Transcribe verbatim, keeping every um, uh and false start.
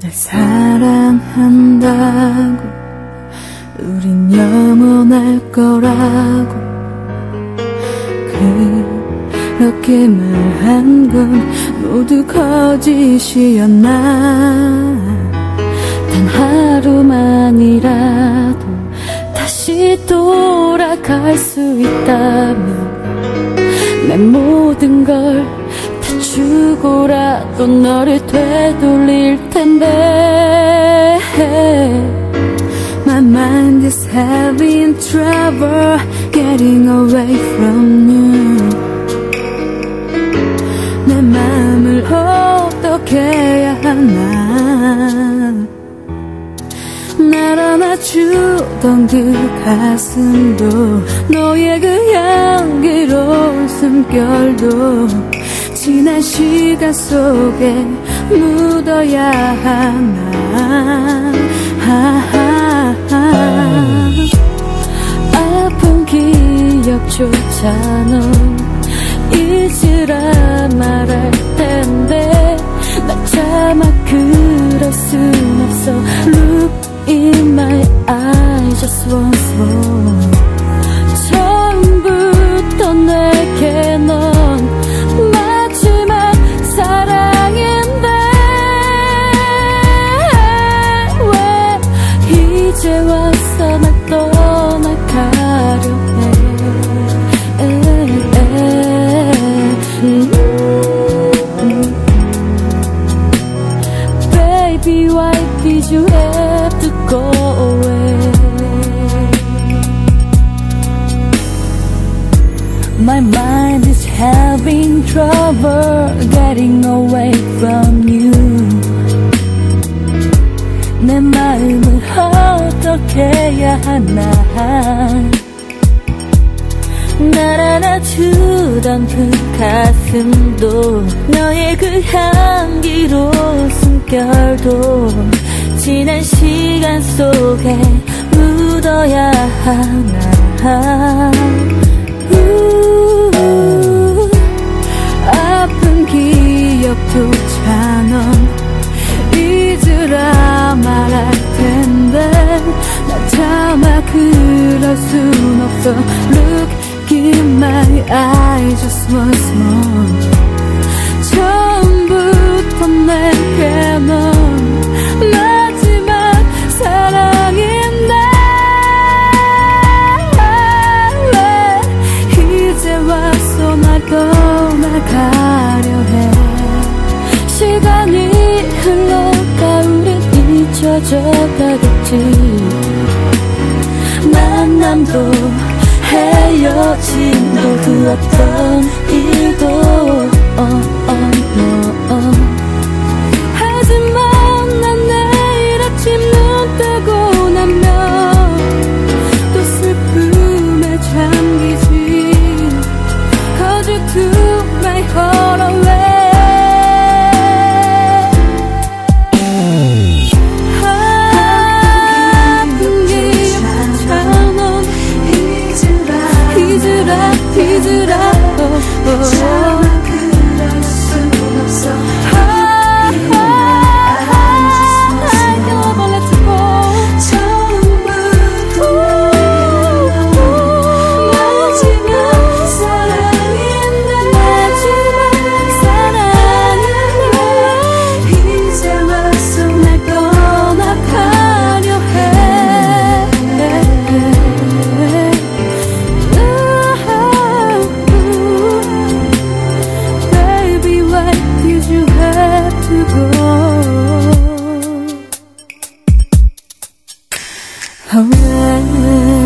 날 사랑한다고 우린 영원할 거라고 그렇게 말한 건 모두 거짓이었나. 단 하루만이라도 다시 돌아갈 수 있다면 내 모든 걸 다 주고라도 너를 되돌릴 텐데. My mind is having trouble getting away from you. 내 맘을 어떻게 해야 하나. 날 안아주던 그 가슴도 너의 그 향기로운 숨결도 지난 시간 속에 묻어야 하나. 아픈 기억조차 넌 잊으라 말할 텐데 나 차마 그럴 순 없어. Look in my eyes just once more. 처음부터 내게 넌 마지막 사랑인데 왜 이제 와서 날 떠나가려 해. Baby, why did you have to go away? My mind is having trouble getting away from you. 내 마음을 어떻게 해야 하나. 날 안아주던 그 가슴도 너의 그 향기로운 숨결도 지난 시간 속에 묻어야 하나. 우, 아픈 기억조차 넌 잊으라 말할 텐데 나 차마 그럴 순 없어. Look in my eyes just once more. 처음부터 내게 넌 마지막 사랑인데 왜 이제 와서 날 떠나가려 해. 시간이 흘러가 우린 잊혀져 가겠지. 만남도 헤어짐도 그 어떤 일도 어, 어, 어, 어. 하지만 난 내일 아침 눈 뜨고 나면 또 슬픔에 잠기지. Cause you took my heart away. 잊으라 oh, oh. 차마 그럴 순 없어. I never let you go. 처음부터 마지막 사랑인데 마지막 사랑인데 이제 와서 날 떠나가려 해. Oh,